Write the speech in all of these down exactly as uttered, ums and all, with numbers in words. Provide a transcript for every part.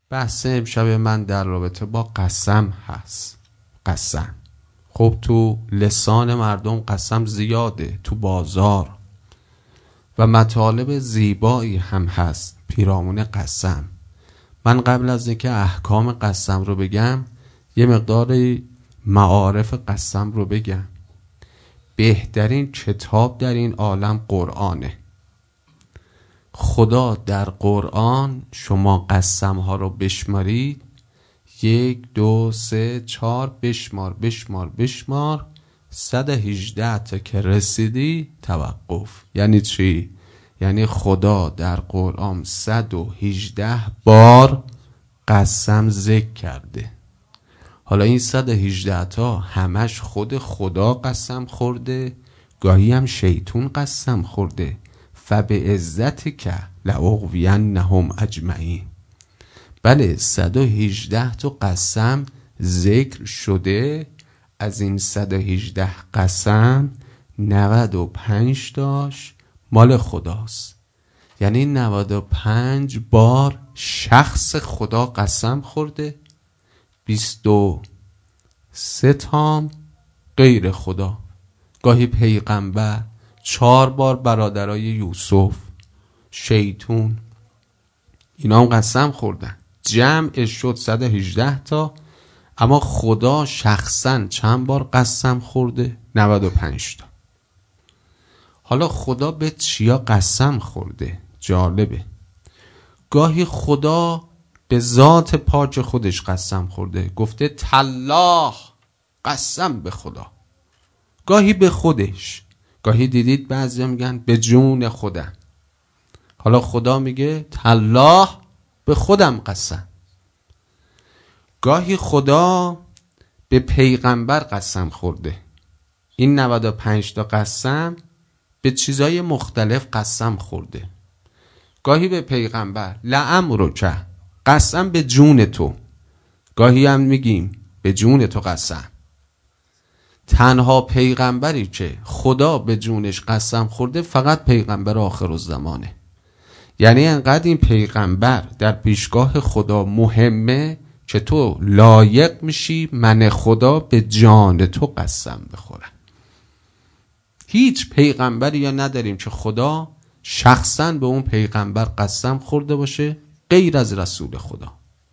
بحث امشب من در رابطه با قسم هست. قسم خب تو لسان مردم قسم زیاده، تو بازار و مطالب زیبایی هم هست پیرامون قسم. من قبل از اینکه احکام قسم رو بگم یه مقدار معارف قسم رو بگم. بهترین کتاب در این عالم قرآنه. خدا در قرآن شما قسم ها رو بشمارید، یک دو سه چهار بشمار بشمار بشمار صد و هجده تا که رسیدی توقف. یعنی چی؟ یعنی خدا در قرآن صد و هجده بار قسم ذکر کرده. حالا این صد و هجده تا همش خود خدا قسم خورده، گاهی هم شیطون قسم خورده. فبعزتک لأغوینهم اجمعین. بله صد و هجده تا قسم ذکر شده. از این صد و هجده قسم نود و پنج تاش مال خداست. یعنی نود و پنج بار شخص خدا قسم خورده، بیست و سه تام غیر خدا. گاهی پیغمبر، چهار بار برادرای یوسف، شیطون، اینا هم قسم خوردن. جمعش شد صد و هجده تا. اما خدا شخصا چند بار قسم خورده؟ نود و پنج تا. حالا خدا به چیا قسم خورده؟ جالبه. گاهی خدا به ذات پاک خودش قسم خورده، گفته تالله، قسم به خدا. گاهی به خودش، گاهی دیدید بعضی میگن به جون خودم. حالا خدا میگه تالله به خودم قسم. گاهی خدا به پیغمبر قسم خورده. این نود و پنج تا قسم به چیزای مختلف قسم خورده. گاهی به پیغمبر لعمرک، قسم به جون تو. گاهی هم میگیم به جون تو قسم. تنها پیغمبری که خدا به جونش قسم خورده فقط پیغمبر آخرالزمانه. یعنی انقدر این پیغمبر در پیشگاه خدا مهمه که تو لایق میشی من خدا به جان تو قسم بخورم. هیچ پیغمبری یا نداریم که خدا شخصا به اون پیغمبر قسم خورده باشه غیر از رسول خدا.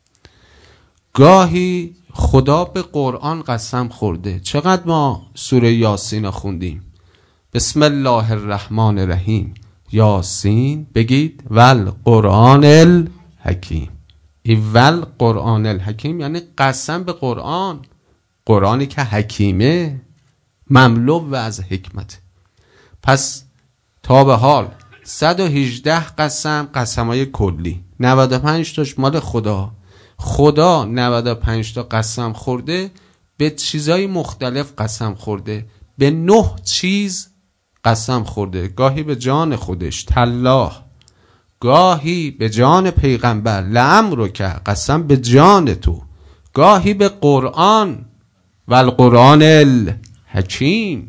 گاهی خدا به قرآن قسم خورده. چقدر ما سوره یاسین خوندیم؟ بسم الله الرحمن الرحیم. یاسین بگید ول قرآن الحکیم. این ول قرآن الحکیم یعنی قسم به قرآن. قرآنی که حکیمه، مملو و از حکمت. پس تا به حال صد و هجده قسم، قسمای کلی، نود و پنج تاش مال خدا. خدا نود و پنج تا قسم خورده، به چیزای مختلف قسم خورده، به نه چیز قسم خورده. گاهی به جان خودش تالله، گاهی به جان پیغمبر لعمرک، قسم به جان تو. گاهی به قرآن و القرآن الحکیم.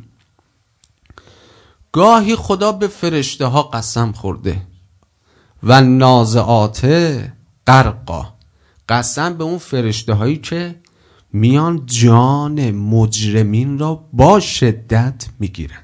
گاهی خدا به فرشته ها قسم خورده. و نازعات غرقا، قسم به اون فرشته هایی که میان جان مجرمین را با شدت میگیرن.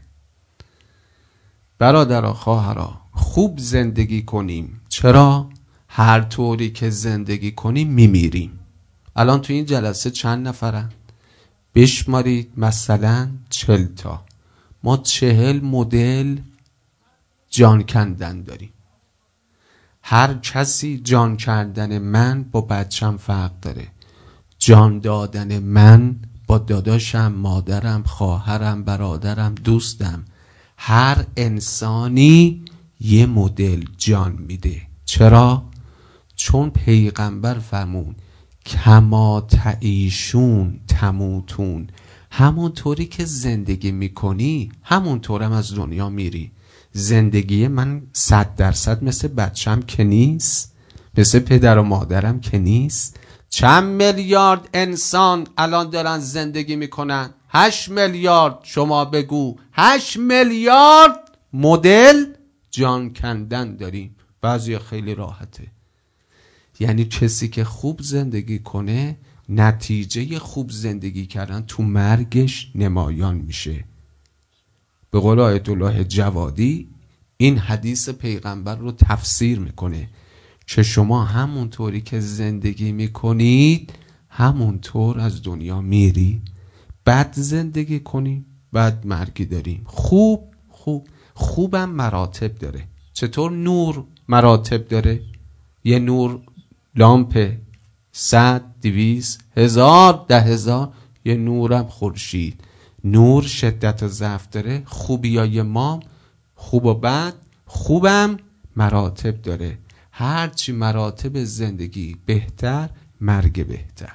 برادرها خواهرها، خوب زندگی کنیم. چرا؟ هر طوری که زندگی کنیم میمیریم. الان تو این جلسه چند نفرن؟ بشمارید. مثلا چل تا. ما چهل مدل جان کندن داریم. هر کسی جان کردن من با بچم فرق داره. جان دادن من با داداشم، مادرم، خواهرم، برادرم، دوستم. هر انسانی یه مدل جان میده. چرا؟ چون پیغمبر فرمون کما تعیشون تموتون. همون طوری که زندگی میکنی همون طورم از دنیا میری. زندگی من صد درصد مثل بچم که نیست، مثل پدر و مادرم که نیست. چند میلیارد انسان الان دارن زندگی میکنن؟ هشت میلیارد. شما بگو هشت میلیارد مدل جان کندن داریم. بعضی خیلی راحته. یعنی کسی که خوب زندگی کنه نتیجه خوب زندگی کردن تو مرگش نمایان میشه. به قول آیت الله جوادی این حدیث پیغمبر رو تفسیر میکنه که شما همونطوری که زندگی میکنید همونطور از دنیا میری. بد زندگی کنی بد مرگی داریم. خوب خوب خوبم مراتب داره. چطور نور مراتب داره؟ یه نور لامپ صد دویست هزار ده هزار، یه نورم خورشید. نور شدت و ضعف داره. خوبیای ما خوب و بد، خوبم مراتب داره. هرچی مراتب زندگی بهتر، مرگ بهتر.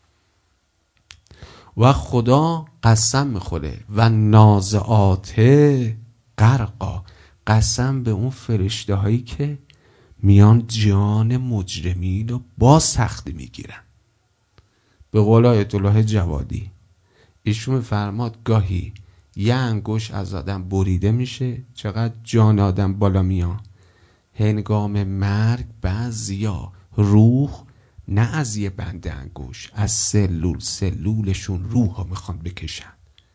و خدا قسم میخوره و نازعات غرقا، قسم به اون فرشته هایی که میان جان مجرمین رو با سختی میگیرن. به قول آیت الله جوادی ایشون میفرماد گاهی یه انگوش از آدم بریده میشه، چقدر جان آدم بالا میان. هنگام مرگ بعضیا روح نه از یه بند انگوش، از سلول سلولشون روح ها میخوان بکشن.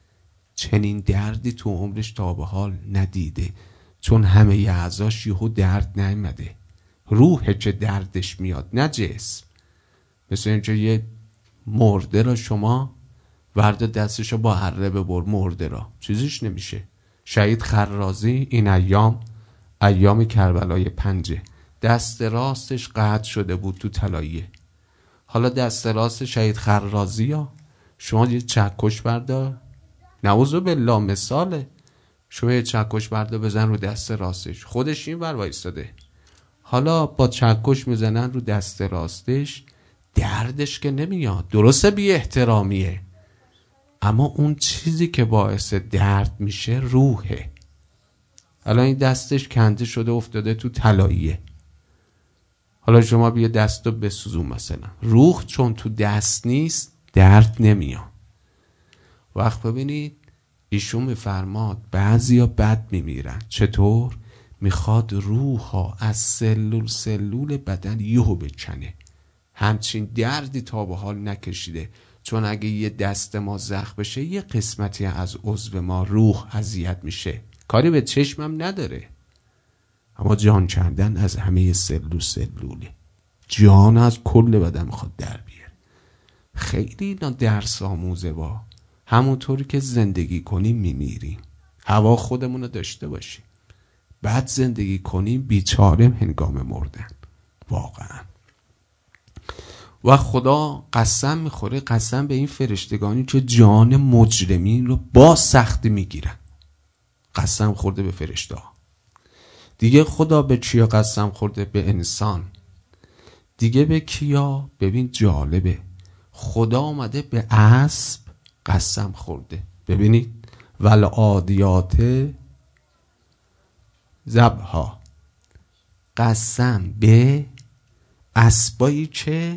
چنین دردی تو عمرش تا به حال ندیده، چون همه ی اعضاش یهو درد نیامده. روحه که دردش میاد نه جسم. مثل اینکه یه مرده را شما ورد دستشو با اره ببر، مرده را چیزیش نمیشه. شهید خرازی این ایام ایام کربلای پنجه دست راستش قطع شده بود تو طلایه. حالا دست راست شهید خرازی ها شما یه چکش بردار، نعوذ بالله مثاله، شما یه چکش بردار بزن رو دست راستش، خودش این ور وایستاده، حالا با چکش میزنن رو دست راستش، دردش که نمیاد. درسته بی احترامیه، اما اون چیزی که باعث درد میشه روحه. الان این دستش کنده شده افتاده تو طلاییه، حالا شما بیا دستو بسوزون مثلا. روح چون تو دست نیست درد نمیاد. وقت ببینید ایشون میفرماد بعضیا بد میمیرن. چطور؟ میخواد روح ها از سلول سلول بدن یهو بکنه. همچین دردی تا به حال نکشیده، چون اگه یه دست ما زخم بشه یه قسمتی از عضو ما روح اذیت میشه، کاری به چشمم نداره. اما جان کندن از همه سلول سلوله، جان از کل بدن میخواد در بیاره. خیلی اینا درس آموزه. با همونطوری که زندگی کنیم میمیریم، هوا خودمونو داشته باشیم. بعد زندگی کنیم بیچاره هنگام مردن واقعا. و خدا قسم میخوره، قسم به این فرشتگانی که جان مجرمین رو با سختی میگیرن. قسم خورده به فرشته ها. دیگه خدا به کیا قسم خورده؟ به انسان. دیگه به کیا؟ ببین جالبه، خدا آمده به اسب قسم خورده. ببینید والعادیات ضبحا، قسم به اسبایی که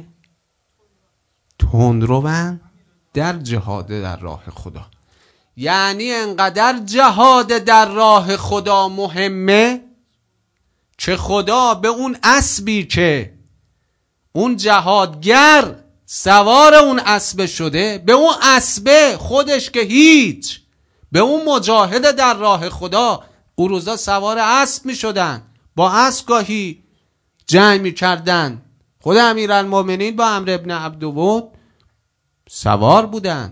تندروان در جهاد در راه خدا. یعنی انقدر جهاد در راه خدا مهمه که خدا به اون اسبی که اون جهادگر سوار اون اسب شده، به اون اسبه خودش که هیچ، به اون مجاهد در راه خدا، اون روزا سوار اسب می شدن، با اسب گاهی جنگ می کردن. خود امیرالمومنین با عمرو ابن عبدود سوار بودن.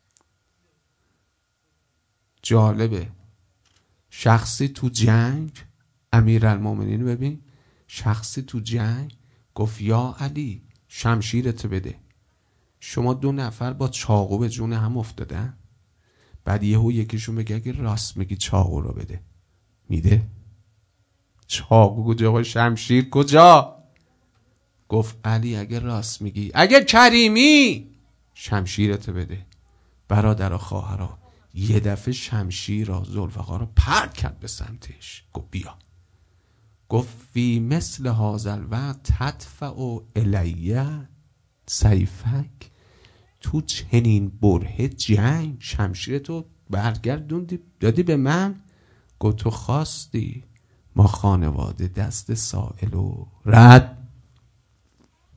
جالبه شخصی تو جنگ، امیرالمومنین ببین، شخصی تو جنگ گفت یا علی شمشیرت بده. شما دو نفر با چاقو به جون هم افتادن، بعد یهو یکیشون بگه اگه راست میگی چاقو رو بده، میده؟ چاقو کجا؟ شمشیر کجا؟ گفت علی اگه راست میگی، اگه کریمی، شمشیرت بده. برادر و خواهرها یه دفعه شمشیر را ذوالفقار رو پرت کرد به سمتش. گفت بیا. گفت فی مثل هذا الوقت تدفع الیه سیفک، تو چنین بره جنگ شمشیرتو برگردوندی دادی به من؟ گفت تو خواستی، ما خانواده دست سائل و رد.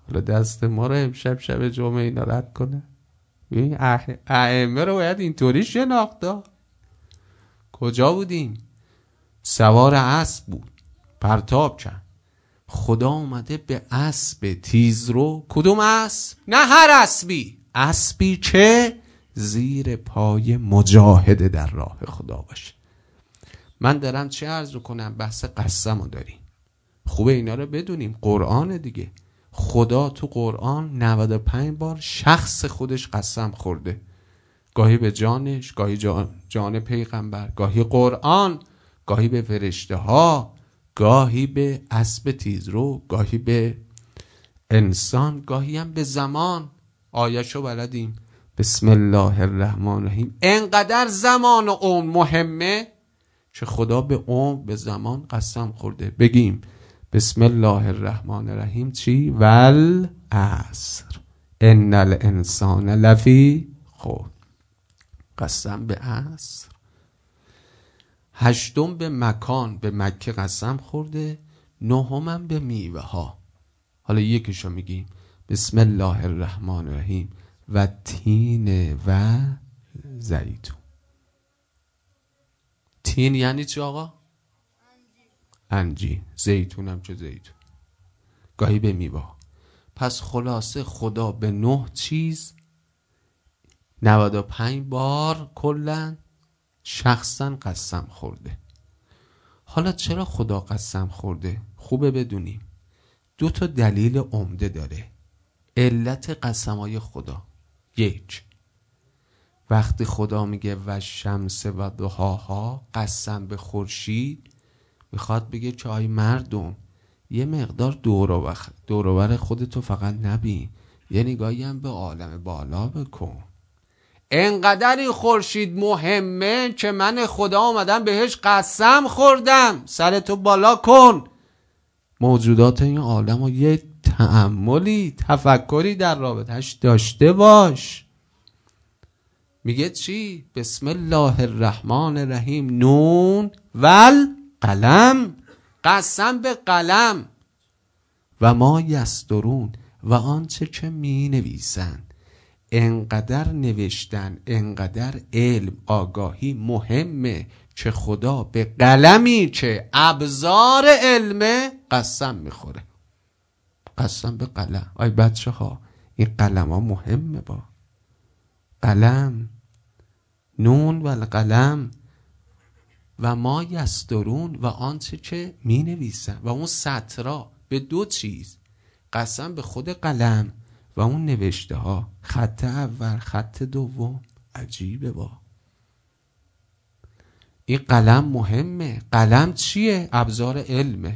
حالا دست ما رو امشب شب جمعه اینا رد کنه. این ائمه رو باید اینطوری شناخت. کجا بودیم؟ سوار اسب بود، پرتاب کرد، خدا اومده به اسب تیزرو. کدوم اسب؟ نه هر اسبی، اسبی که زیر پای مجاهده در راه خدا باشه. من دارم چه عرض کنم؟ بحث قسم رو داریم، خوبه اینا رو بدونیم. قرآن دیگه، خدا تو قرآن نود و پنج بار شخص خودش قسم خورده، گاهی به جانش، گاهی جان, جان پیغمبر، گاهی قرآن، گاهی به فرشته ها، گاهی به اسب تیزرو، گاهی به انسان، گاهی هم به زمان. آیه‌شو بلدیم، بسم الله الرحمن الرحیم. انقدر زمان و عمر مهمه که خدا به عمر به زمان قسم خورده. بگیم بسم الله الرحمن الرحیم چی؟ والعصر ان الانسان لفی خسر. قسم به عصر. هشتم به مکان، به مکه قسم خورده. نهمم به میوه ها. حالا یکیشو میگیم، بسم الله الرحمن الرحیم و تین و زیتون. تین یعنی چی آقا؟ انجیر. زیتون هم چه زیتون، گاهی به میوه. پس خلاصه خدا به نه چیز نود و پنج بار کلن شخصا قسم خورده. حالا چرا خدا قسم خورده؟ خوبه بدونیم. دو تا دلیل عمده داره علت قسمای خدا. یک، وقتی خدا میگه و شمس و ضحاها، قسم به خورشید، میخواد بگه که آی مردم یه مقدار دور و بر خودتو فقط نبین، یه نگاهی هم به عالم بالا بکن. انقدر این خورشید مهمه که من خدا آمدم بهش قسم خوردم. سرتو بالا کن، موجودات این عالم رو یه تأملی، تفکری در رابطهش داشته باش. میگه چی؟ بسم الله الرحمن الرحیم نون ول قلم، قسم به قلم، و ما یسطرون، و آنچه که می نویسند. انقدر نوشتن، انقدر علم، آگاهی مهمه که خدا به قلمی که ابزار علمه قسم میخوره. قسم به قلم. آی بچه ها این قلم ها مهمه. با قلم، نون و القلم و ما یسطرون، و آنچه که می نویسن. و اون سطرها به دو چیز، قسم به خود قلم و اون نوشته ها، خط اول خط دوم. عجیبه. با این قلم مهمه. قلم چیه؟ ابزار علمه.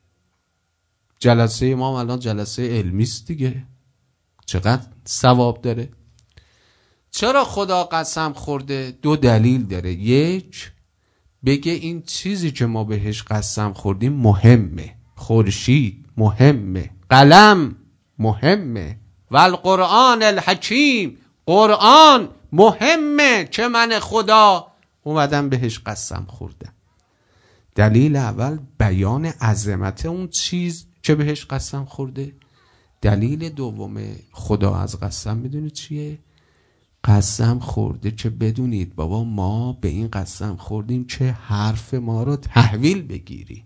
جلسه ما الان جلسه علمی است دیگه، چقدر ثواب داره. چرا خدا قسم خورده؟ دو دلیل داره. یک، بگه این چیزی که ما بهش قسم خوردیم مهمه. خورشید مهمه، قلم مهمه، و القرآن الحکیم، قرآن مهمه که من خدا اومدم بهش قسم خوردم. دلیل اول بیان عظمت اون چیز که بهش قسم خورده. دلیل دوم خدا از قسم میدونی چیه؟ قسم خورده که بدونید بابا ما به این قسم خوردیم که حرف ما رو تحویل بگیری.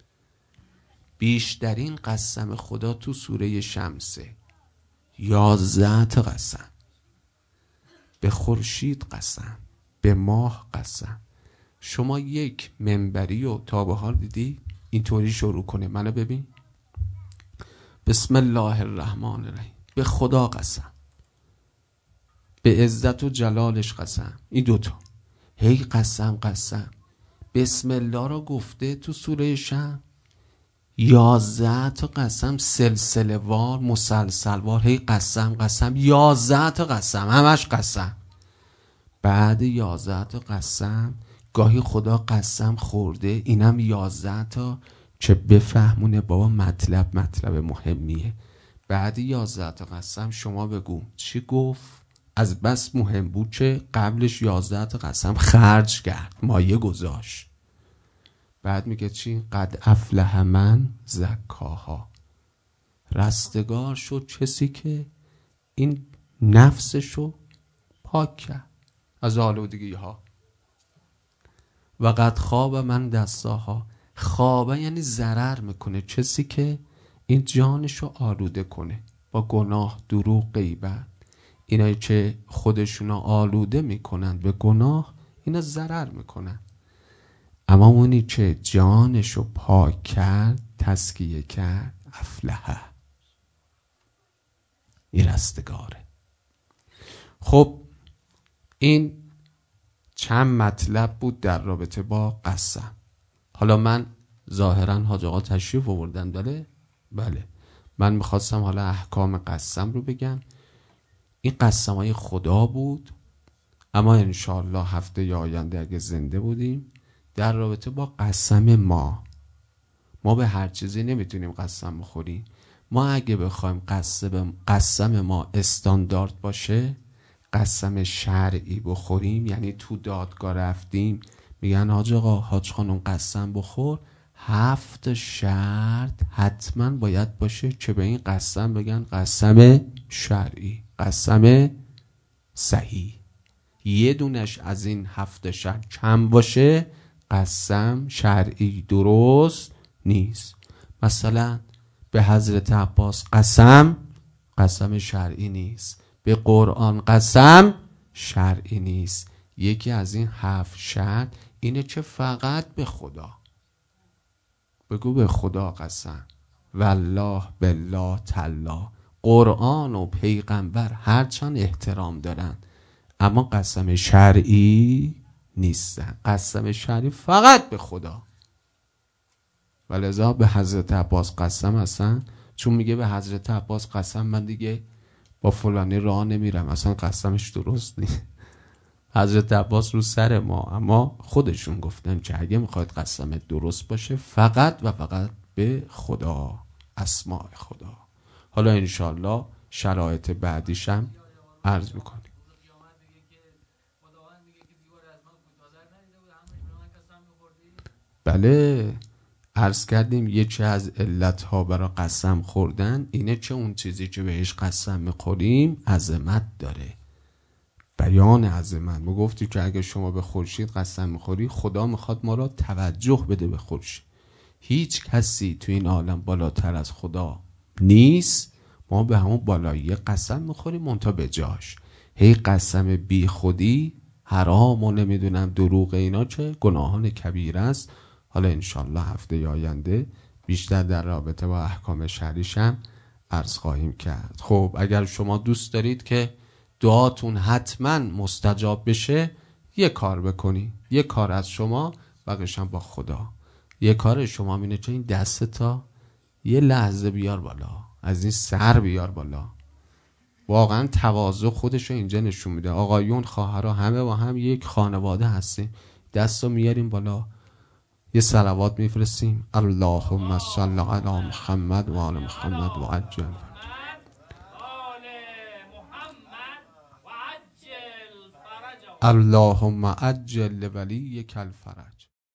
بیشترین قسم خدا تو سوره شمسه. یازده تا قسم. به خورشید قسم، به ماه قسم. شما یک منبری و تا به حال دیدی اینطوری شروع کنه؟ منو ببین. بسم الله الرحمن الرحیم، به خدا قسم، به عزت و جلالش قسم. این دوتا هی قسم قسم. بسم الله رو گفته تو سوره شمس. یازده تا قسم سلسله وار، مسلسل وار، هی قسم قسم. یازده تا قسم، همش قسم. بعد یازده تا قسم گاهی خدا قسم خورده، اینم یازده تا که بفهمونه بابا مطلب مطلب مهمیه. بعد یازده تا قسم شما بگو چی گفت؟ از بس مهم بود که قبلش یازده تا قسم خرج کرد، مایه گذاشت. بعد میگه چی؟ قد افلح من زکاها، رستگار شد کسی که این نفسشو پاک کرد از آلودگی ها. و قد خواب من دستاها. خوابه یعنی ضرر میکنه کسی که این جانشو آلوده کنه با گناه، دروغ، غیبت. اینایی که خودشونو آلوده میکنن به گناه، اینا ضرر میکنن. اما اونی که جانشو پاک کرد، تزکیه کرد، افلحه، این رستگاره. خب این چند مطلب بود در رابطه با قسم. حالا من ظاهرا حاج آقا تشریف آوردن بله بله من میخواستم حالا احکام قسم رو بگم. این قسم های خدا بود، اما انشاءالله هفته آینده اگه زنده بودیم در رابطه با قسم ما. ما به هر چیزی نمیتونیم قسم بخوریم. ما اگه بخوایم قسم قسم ما استاندارد باشه، قسم شرعی بخوریم، یعنی تو دادگاه رفتیم میگن حاج آقا، حاج خانم قسم بخور، هفت شرط حتما باید باشه که به این قسم بگن قسم شرعی، قسم صحیح. یه دونش از این هفت شرط کم باشه، قسم شرعی درست نیست. مثلا به حضرت عباس قسم، قسم شرعی نیست. به قرآن قسم شرعی نیست. یکی از این هفت شرط اینه که فقط به خدا بگو، به خدا قسم، والله بالله تالله. قرآن و پیغمبر هرچند احترام دارن اما قسم شرعی نیستن. قسم شرعی فقط به خدا. ولذا به حضرت عباس قسم هستن، چون میگه به حضرت عباس قسم من دیگه با فلانی راه نمیرم، اصلا قسمش درست نیست. حضرت عباس رو سر ما، اما خودشون گفتن که اگه میخواید قسم درست باشه فقط و فقط به خدا، اسماء خدا. حالا انشالله شرایط بعدیشم عرض میکنیم. بله عرض کردیم یکی از علتها برای قسم خوردن اینه که اون چیزی که بهش قسم میخوریم عظمت داره، بیان عظمت. ما گفتی که اگه شما به خورشید قسم میخوری، خدا میخواد ما را توجه بده به خورشید. هیچ کسی تو این عالم بالاتر از خدا نیست، ما به همون بالایی قسم میخوریم منتها به جاش. هی قسم بی خودی حرام و نمیدونم دروغ، اینا چه گناهان کبیره است. حالا انشالله هفته آینده بیشتر در رابطه با احکام شرعیش هم عرض خواهیم کرد. خب اگر شما دوست دارید که دعاتون حتما مستجاب بشه، یه کار بکنی، یه کار از شما، بقیش هم با خدا. یه کار شما اینه که این دست تا یه لحظه بیار بالا، از این سر بیار بالا. واقعا تواضع خودشو اینجا نشون میده. آقایون خواهرها همه با هم یک خانواده هستیم، دستو میاریم بالا، یه صلوات میفرستیم. اللهم صل علی محمد و آل محمد و عجل اللهم عجل لولیک الفرج.